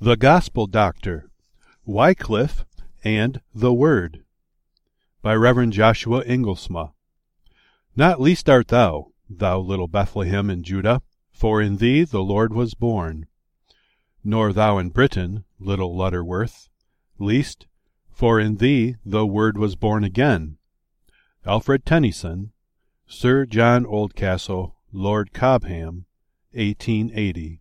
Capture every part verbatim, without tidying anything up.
The Gospel Doctor, Wycliffe, and the Word, by Reverend Joshua Inglesma. Not least art thou, thou little Bethlehem in Judah, for in thee the Lord was born. Nor thou in Britain, little Lutterworth, least, for in thee the Word was born again. Alfred Tennyson, Sir John Oldcastle, Lord Cobham, eighteen eighty.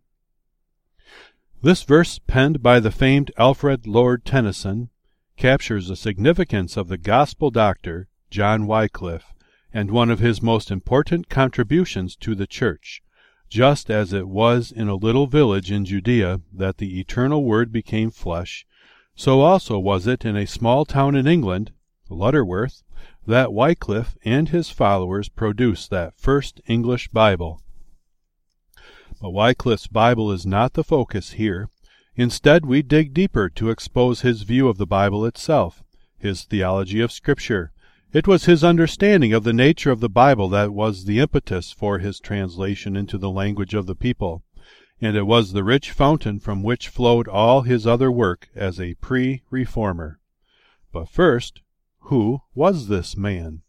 This verse, penned by the famed Alfred Lord Tennyson, captures the significance of the gospel doctor, John Wycliffe, and one of his most important contributions to the Church, just as it was in a little village in Judea that the eternal Word became flesh, so also was it in a small town in England, Lutterworth, that Wycliffe and his followers produced that first English Bible. But Wycliffe's Bible is not the focus here. Instead, we dig deeper to expose his view of the Bible itself, his theology of Scripture. It was his understanding of the nature of the Bible that was the impetus for his translation into the language of the people, and it was the rich fountain from which flowed all his other work as a pre-reformer. But first, who was this man?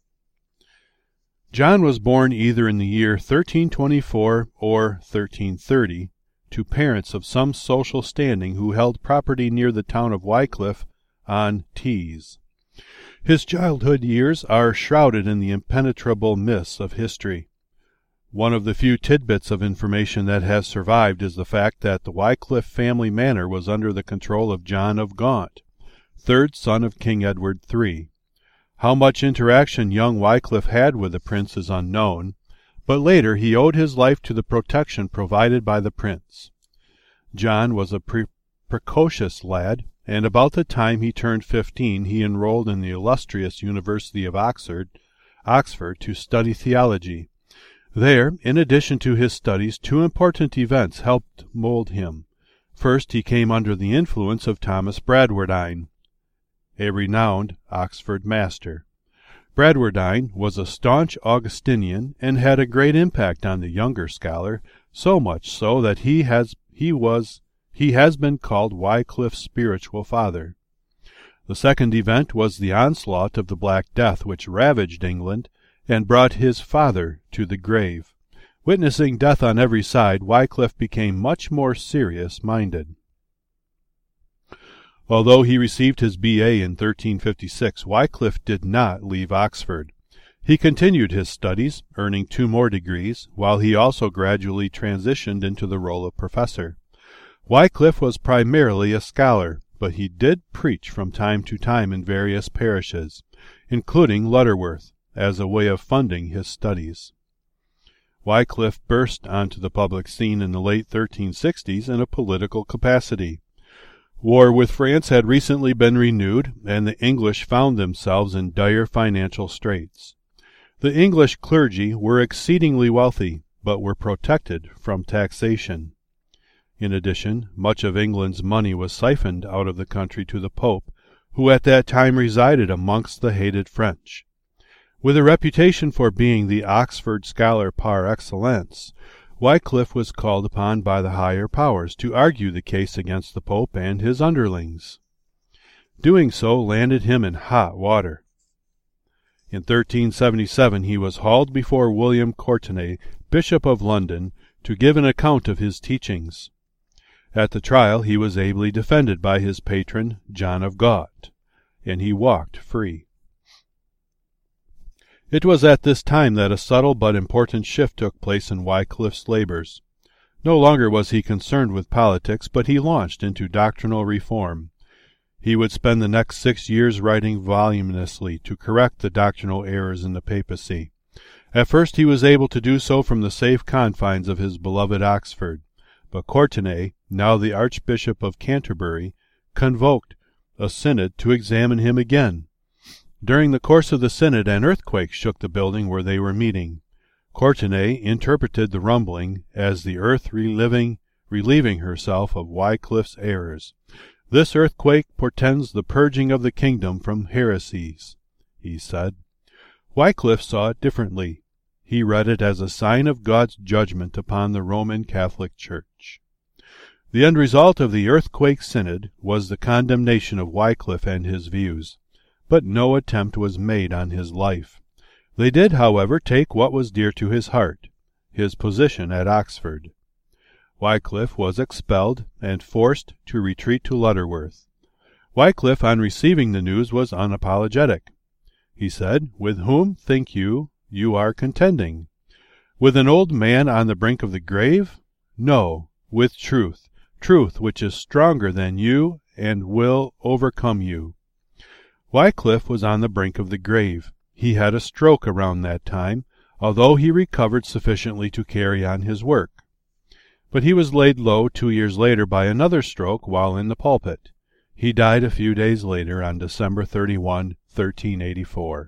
John was born either in the year thirteen twenty-four or thirteen thirty to parents of some social standing who held property near the town of Wycliffe on Tees. His childhood years are shrouded in the impenetrable mists of history. One of the few tidbits of information that has survived is the fact that the Wycliffe family manor was under the control of John of Gaunt, third son of King Edward the Third. How much interaction young Wycliffe had with the prince is unknown, but later he owed his life to the protection provided by the prince. John was a pre- precocious lad, and about the time he turned fifteen he enrolled in the illustrious University of Oxford, Oxford to study theology. There, in addition to his studies, two important events helped mold him. First, he came under the influence of Thomas Bradwardine, a renowned Oxford master. Bradwardine was a staunch Augustinian and had a great impact on the younger scholar, so much so that he has he was he has been called Wycliffe's spiritual father. The second event was the onslaught of the Black Death, which ravaged England and brought his father to the grave. Witnessing death on every side, Wycliffe became much more serious-minded. Although he received his B A in thirteen fifty-six, Wycliffe did not leave Oxford. He continued his studies, earning two more degrees, while he also gradually transitioned into the role of professor. Wycliffe was primarily a scholar, but he did preach from time to time in various parishes, including Lutterworth, as a way of funding his studies. Wycliffe burst onto the public scene in the late thirteen sixties in a political capacity. War with France had recently been renewed, and the English found themselves in dire financial straits. The English clergy were exceedingly wealthy, but were protected from taxation. In addition, much of England's money was siphoned out of the country to the Pope, who at that time resided amongst the hated French. With a reputation for being the Oxford scholar par excellence, Wycliffe was called upon by the higher powers to argue the case against the Pope and his underlings. Doing so landed him in hot water. In thirteen seventy-seven he was hauled before William Courtenay, Bishop of London, to give an account of his teachings. At the trial he was ably defended by his patron, John of Gaunt, and he walked free. It was at this time that a subtle but important shift took place in Wycliffe's labors. No longer was he concerned with politics, but he launched into doctrinal reform. He would spend the next six years writing voluminously to correct the doctrinal errors in the papacy. At first he was able to do so from the safe confines of his beloved Oxford, but Courtenay, now the Archbishop of Canterbury, convoked a synod to examine him again. During the course of the synod an earthquake shook the building where they were meeting. Courtenay interpreted the rumbling as the earth reliving, relieving herself of Wycliffe's errors. This earthquake portends the purging of the kingdom from heresies, he said. Wycliffe saw it differently. He read it as a sign of God's judgment upon the Roman Catholic Church. The end result of the Earthquake Synod was the condemnation of Wycliffe and his views, but no attempt was made on his life. They did, however, take what was dear to his heart, his position at Oxford. Wycliffe was expelled and forced to retreat to Lutterworth. Wycliffe, on receiving the news, was unapologetic. He said, "With whom, think you, you are contending? With an old man on the brink of the grave? No, with truth, truth which is stronger than you and will overcome you." Wycliffe was on the brink of the grave. He had a stroke around that time, although he recovered sufficiently to carry on his work. But he was laid low two years later by another stroke while in the pulpit. He died a few days later on December thirty-first, thirteen eighty-four.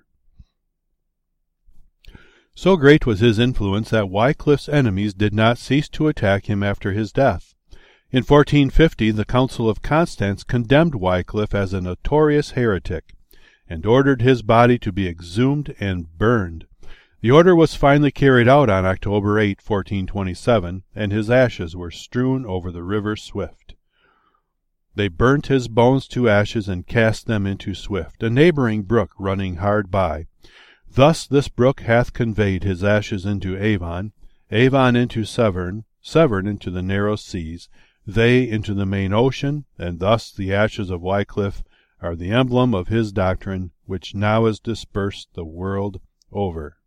So great was his influence that Wycliffe's enemies did not cease to attack him after his death. In fourteen fifty, the Council of Constance condemned Wycliffe as a notorious heretic, and ordered his body to be exhumed and burned. The order was finally carried out on October eighth, fourteen twenty-seven, and his ashes were strewn over the river Swift. They burnt his bones to ashes and cast them into Swift, a neighboring brook running hard by. Thus this brook hath conveyed his ashes into Avon, Avon into Severn, Severn into the narrow seas, they into the main ocean, and thus the ashes of Wycliffe are the emblem of his doctrine, which now is dispersed the world over.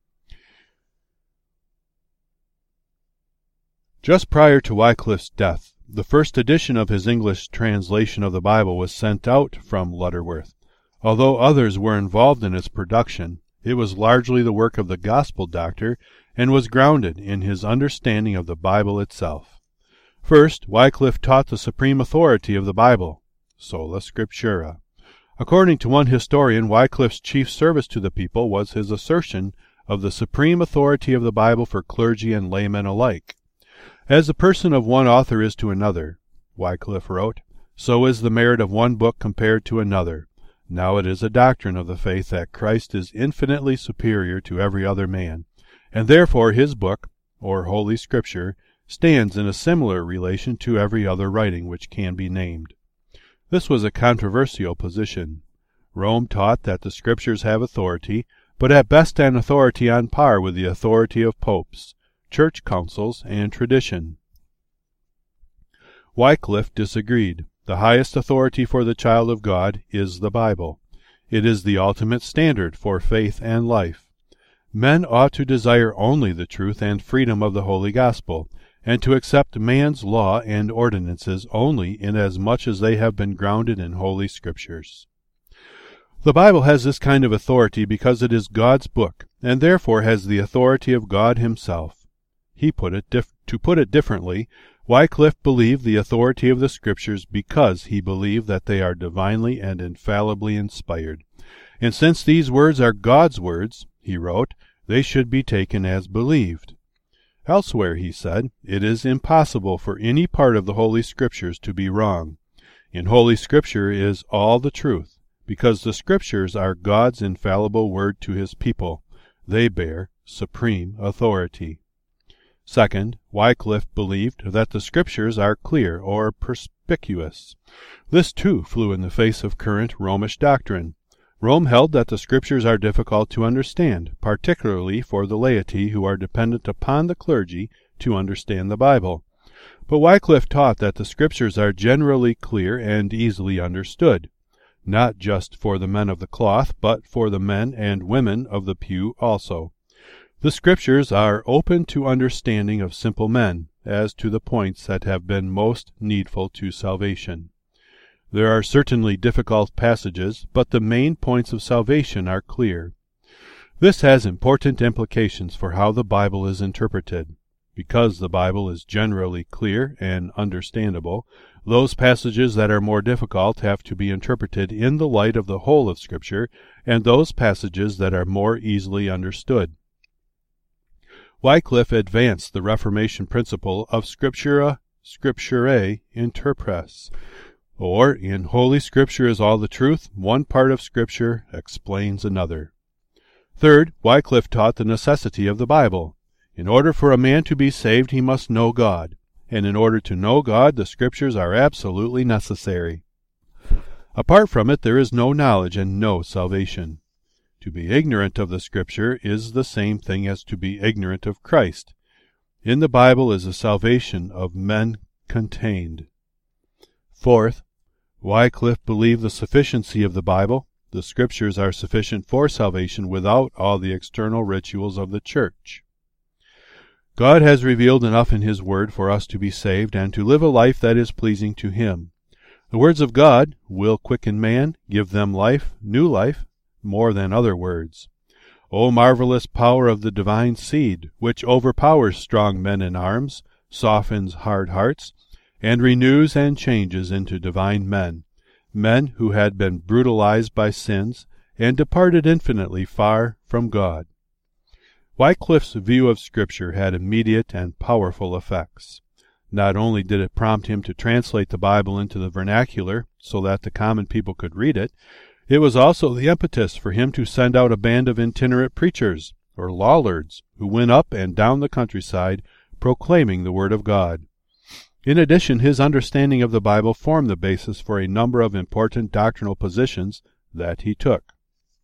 Just prior to Wycliffe's death, the first edition of his English translation of the Bible was sent out from Lutterworth. Although others were involved in its production, it was largely the work of the gospel doctor and was grounded in his understanding of the Bible itself. First, Wycliffe taught the supreme authority of the Bible, sola scriptura. According to one historian, Wycliffe's chief service to the people was his assertion of the supreme authority of the Bible for clergy and laymen alike. As the person of one author is to another, Wycliffe wrote, so is the merit of one book compared to another. Now it is a doctrine of the faith that Christ is infinitely superior to every other man, and therefore his book, or Holy Scripture, stands in a similar relation to every other writing which can be named. This was a controversial position. Rome taught that the Scriptures have authority, but at best an authority on par with the authority of popes, church councils, and tradition. Wycliffe disagreed. The highest authority for the child of God is the Bible. It is the ultimate standard for faith and life. Men ought to desire only the truth and freedom of the Holy Gospel, and to accept man's law and ordinances only inasmuch as they have been grounded in Holy Scriptures. The Bible has this kind of authority because it is God's book, and therefore has the authority of God himself. He put it dif- to put it differently, Wycliffe believed the authority of the Scriptures because he believed that they are divinely and infallibly inspired. And since these words are God's words, he wrote, they should be taken as believed. Elsewhere, he said, it is impossible for any part of the Holy Scriptures to be wrong. In Holy Scripture is all the truth, because the Scriptures are God's infallible word to his people. They bear supreme authority. Second, Wycliffe believed that the Scriptures are clear or perspicuous. This, too, flew in the face of current Romish doctrine. Rome held that the Scriptures are difficult to understand, particularly for the laity who are dependent upon the clergy to understand the Bible. But Wycliffe taught that the Scriptures are generally clear and easily understood, not just for the men of the cloth, but for the men and women of the pew also. The Scriptures are open to understanding of simple men, as to the points that have been most needful to salvation. There are certainly difficult passages, but the main points of salvation are clear. This has important implications for how the Bible is interpreted. Because the Bible is generally clear and understandable, those passages that are more difficult have to be interpreted in the light of the whole of Scripture, and those passages that are more easily understood. Wycliffe advanced the Reformation principle of Scriptura Scripturae interpres, or, in Holy Scripture is all the truth, one part of Scripture explains another. Third, Wycliffe taught the necessity of the Bible. In order for a man to be saved, he must know God, and in order to know God, the Scriptures are absolutely necessary. Apart from it, there is no knowledge and no salvation. To be ignorant of the Scripture is the same thing as to be ignorant of Christ. In the Bible is the salvation of men contained. Fourth, Wycliffe believed the sufficiency of the Bible. The Scriptures are sufficient for salvation without all the external rituals of the Church. God has revealed enough in His Word for us to be saved and to live a life that is pleasing to Him. The words of God will quicken man, give them life, new life, more than other words. O marvelous power of the divine seed, which overpowers strong men in arms, softens hard hearts, and renews and changes into divine men, men who had been brutalized by sins and departed infinitely far from God. Wycliffe's view of Scripture had immediate and powerful effects. Not only did it prompt him to translate the Bible into the vernacular so that the common people could read it, it was also the impetus for him to send out a band of itinerant preachers, or lollards, who went up and down the countryside proclaiming the Word of God. In addition, his understanding of the Bible formed the basis for a number of important doctrinal positions that he took.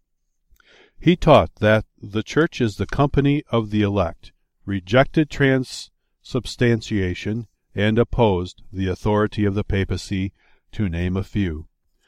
He taught that the Church is the company of the elect, rejected transubstantiation, and opposed the authority of the papacy, to name a few.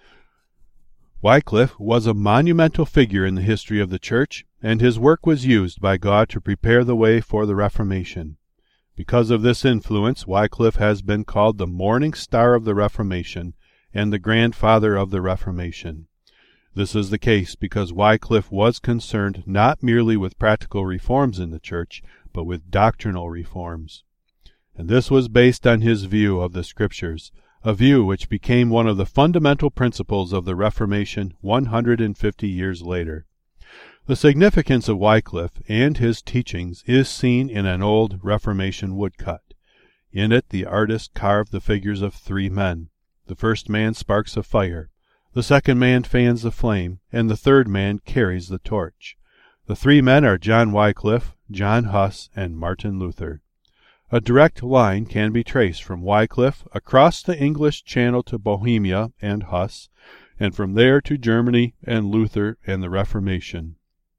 Wycliffe was a monumental figure in the history of the Church, and his work was used by God to prepare the way for the Reformation. Because of this influence, Wycliffe has been called the morning star of the Reformation and the grandfather of the Reformation. This is the case because Wycliffe was concerned not merely with practical reforms in the Church, but with doctrinal reforms. And this was based on his view of the Scriptures, a view which became one of the fundamental principles of the Reformation one hundred fifty years later. The significance of Wycliffe and his teachings is seen in an old Reformation woodcut. In it the artist carved the figures of three men. The first man sparks a fire, the second man fans the flame, and the third man carries the torch. The three men are John Wycliffe, John Huss, and Martin Luther. A direct line can be traced from Wycliffe across the English Channel to Bohemia and Huss, and from there to Germany and Luther and the Reformation.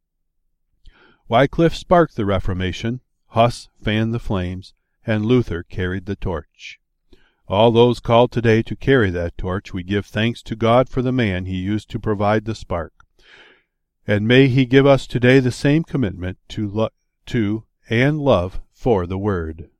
Wycliffe sparked the Reformation, Huss fanned the flames, and Luther carried the torch. All those called today to carry that torch, we give thanks to God for the man He used to provide the spark. And may He give us today the same commitment to, lo- to and love for the Word.